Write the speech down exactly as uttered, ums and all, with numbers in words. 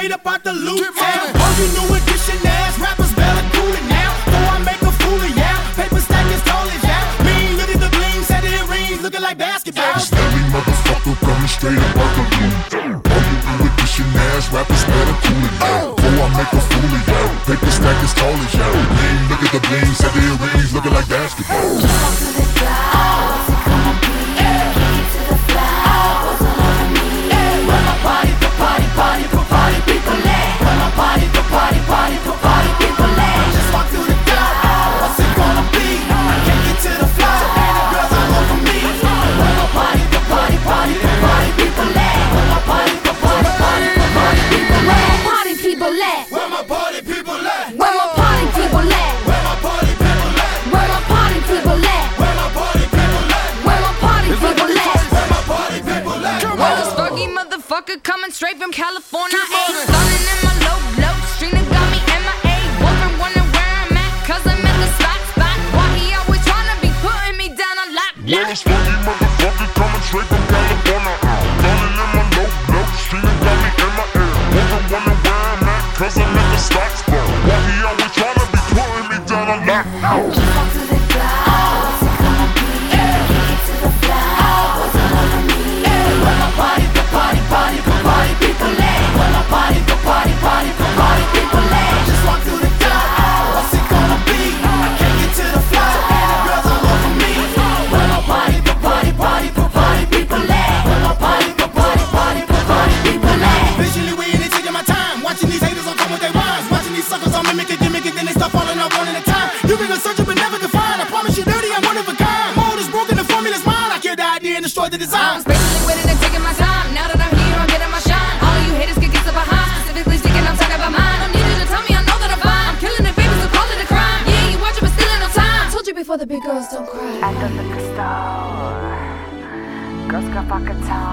straight up out the loot town. All you new edition ass rappers better cool it now. Before I make a fool of ya, paper stack as tall as ya. Mean, look at the bling, set it rings, looking like basketball. Stanley motherfucker coming straight up out the loot town. All you new edition ass rappers better cool it now. Before I make a fool of ya, paper stack as tall as ya. Mean, look at the bling, set it rings, looking like basketball. Keep on to the clouds, what's it gonna be? Keep to the flowers, what's all over me? Where my party, the party, party, the party people at? Where my party, the party, party, the party people at? Just walk through the door, what's it gonna be? I can't get to the floor, and the girls all over me. Where my party, the party, party, the party people at? Where my party, the party, party, the party people at? Party people at? Where my party people at? Where my party people at? Where my party people at? Where my party people at? Where my party people at? Where my party people at? Where my party people at? Well, this funky motherfucker coming straight from California. Ain't stunning in my low low. String that got me M I A. Woman wondering where I'm at, cause I'm in the spot spot. Why he always tryna be putting me down on lock Well, lock. this funky motherfucker coming straight from California. Running in my low blow, streaming got me in my ear. Woman wondering where I'm at, cause I'm in the stock spot. Why he always tryna be putting me down on lock Keep on to the clouds, what's it gonna be? Keep to the flowers, what's all over me? Where my party, the party, party, the party people at? Where my party, the party, party, the party people at? Just walk through the door, what's it gonna be? I can't get to the floor, and the girls all over me. Where my party, the party, party, the party people at? Where my party, the party, party, the party people at? Visually we ain't taking my time, watching these haters all come with their rhymes, watching these suckers all mimic it, gimmick it, then they start falling off one at a time. You can go searching but never define. I promise you dirty, I'm one of a kind. Mold is broken, the formula's mine. I kill the idea and destroy the I'm design. spacing with it and taking my time. Now that I'm here, I'm getting my shine. All of you haters can get stuff behind. Specifically sticking, I'm talking about mine. Don't need you to tell me, I know that I'm fine. I'm killing it, baby, so call it a crime. Yeah, you watch it, but still ain't no time. Told you before, the big girls don't cry. At the liquor store, girls got pocket time.